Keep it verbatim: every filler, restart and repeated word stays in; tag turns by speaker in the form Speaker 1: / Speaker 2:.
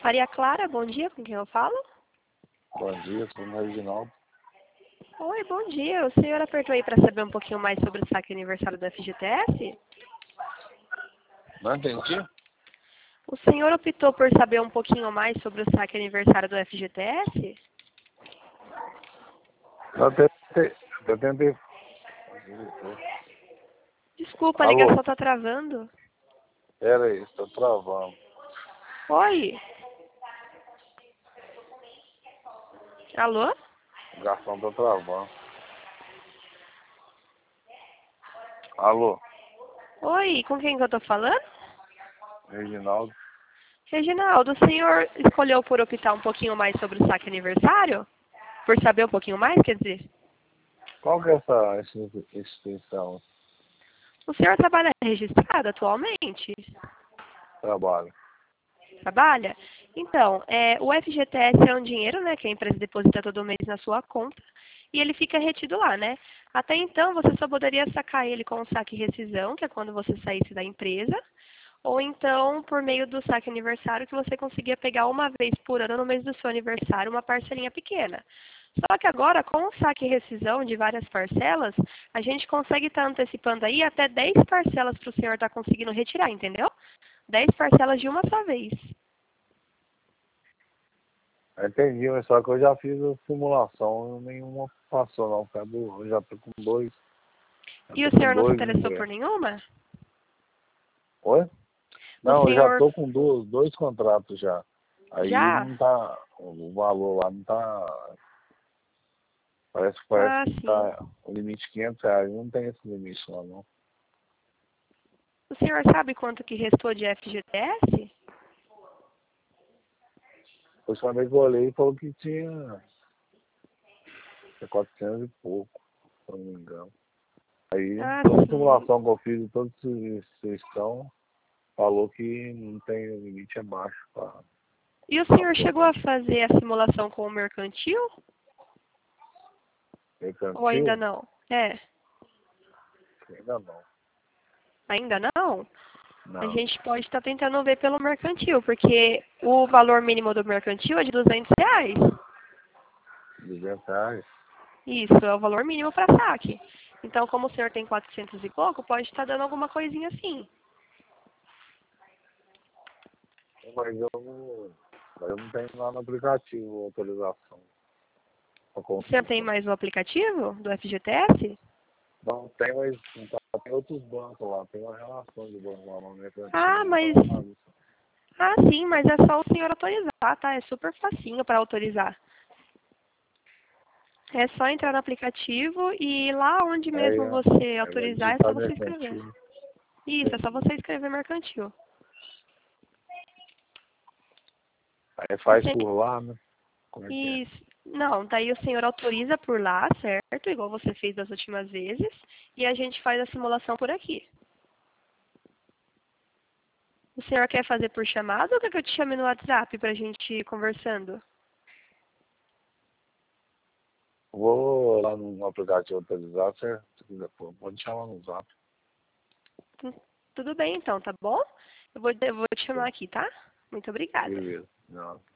Speaker 1: Maria Clara, bom dia, com quem eu falo?
Speaker 2: Bom dia, sou o Reginaldo.
Speaker 1: Oi, bom dia. O senhor apertou aí para saber um pouquinho mais sobre o saque aniversário do F G T S?
Speaker 2: Não entendi?
Speaker 1: O senhor optou por saber um pouquinho mais sobre o saque aniversário do F G T S?
Speaker 2: Eu tentei. Eu tentei.
Speaker 1: Desculpa, a
Speaker 2: Alô?
Speaker 1: ligação tá travando.
Speaker 2: Pera aí, estou travando.
Speaker 1: Oi? Alô?
Speaker 2: A ligação está travando. Alô?
Speaker 1: Oi, com quem que eu tô falando?
Speaker 2: Reginaldo?
Speaker 1: Reginaldo, o senhor escolheu por optar um pouquinho mais sobre o saque aniversário? Por saber um pouquinho mais, quer dizer?
Speaker 2: Qual que é essa institu- instituição?
Speaker 1: O senhor trabalha registrado atualmente?
Speaker 2: Trabalho.
Speaker 1: Trabalha? Então, é, o F G T S é um dinheiro, né, que a empresa deposita todo mês na sua conta e ele fica retido lá, né? Até então, você só poderia sacar ele com o saque rescisão, que é quando você saísse da empresa, ou então por meio do saque aniversário, que você conseguia pegar uma vez por ano no mês do seu aniversário uma parcelinha pequena. Só que agora, com o saque rescisão de várias parcelas, a gente consegue estar antecipando aí até dez parcelas para o senhor estar conseguindo retirar, entendeu? dez parcelas de uma só vez.
Speaker 2: Entendi, mas só que eu já fiz a simulação e nenhuma passou não, sabe? Eu já tô com dois. Já
Speaker 1: E
Speaker 2: tô
Speaker 1: o
Speaker 2: com
Speaker 1: senhor não se
Speaker 2: dois
Speaker 1: interessou por
Speaker 2: ingressos.
Speaker 1: nenhuma?
Speaker 2: Oi?
Speaker 1: O
Speaker 2: Não, eu já
Speaker 1: senhor
Speaker 2: tô com dois, dois contratos já. Aí
Speaker 1: já?
Speaker 2: não tá. O valor lá não tá. Parece que parece
Speaker 1: Ah,
Speaker 2: que
Speaker 1: sim.
Speaker 2: tá o limite quinhentos reais. Não tem esse limite lá não.
Speaker 1: O senhor sabe quanto que restou de F G T S?
Speaker 2: Eu só que eu olhei e falou que tinha, tinha quatrocentos e pouco, se eu não me engano. Aí
Speaker 1: Ah,
Speaker 2: toda a
Speaker 1: sim.
Speaker 2: simulação que eu fiz de todos os estão falou que não tem limite abaixo para
Speaker 1: E o senhor chegou
Speaker 2: aprovar.
Speaker 1: a fazer a simulação com o mercantil? Ou ainda
Speaker 2: Mercantil?
Speaker 1: não? É,
Speaker 2: Ainda não.
Speaker 1: ainda não? A
Speaker 2: Não.
Speaker 1: gente pode estar tentando ver pelo mercantil, porque o valor mínimo do mercantil é de duzentos reais.
Speaker 2: duzentos reais?
Speaker 1: Isso, é o valor mínimo para saque. Então, como o senhor tem quatrocentos e pouco, pode estar dando alguma coisinha assim.
Speaker 2: Mas eu não, mas eu não tenho lá no aplicativo autorização para
Speaker 1: O senhor tem
Speaker 2: consulta.
Speaker 1: mais o aplicativo do F G T S?
Speaker 2: Não tem, mas não tá, tem outros bancos lá, tem uma relação de banco lá no mercantil,
Speaker 1: Ah,
Speaker 2: não tá
Speaker 1: mas...
Speaker 2: na bagunça.
Speaker 1: Ah, sim, mas é só o senhor autorizar, tá? É super facinho para autorizar. É só entrar no aplicativo e lá onde
Speaker 2: É,
Speaker 1: mesmo
Speaker 2: é,
Speaker 1: você
Speaker 2: aí vai
Speaker 1: autorizar, é só
Speaker 2: digitar
Speaker 1: você escrever.
Speaker 2: mercantil.
Speaker 1: Isso, é só
Speaker 2: Entendi.
Speaker 1: você escrever mercantil.
Speaker 2: Aí
Speaker 1: O
Speaker 2: faz
Speaker 1: sen-
Speaker 2: por lá, né? Como é que é?
Speaker 1: Isso. Não, daí o senhor autoriza por lá, certo? Igual você fez das últimas vezes. E a gente faz a simulação por aqui. O senhor quer fazer por chamada ou quer que eu te chame no WhatsApp pra gente ir conversando?
Speaker 2: Vou lá no aplicativo autorizar, você, se quiser, pô, pode chamar no zap.
Speaker 1: Hum, Tudo bem então, tá bom? Eu vou, eu vou te chamar aqui, tá? Muito obrigada.
Speaker 2: Beleza. Não.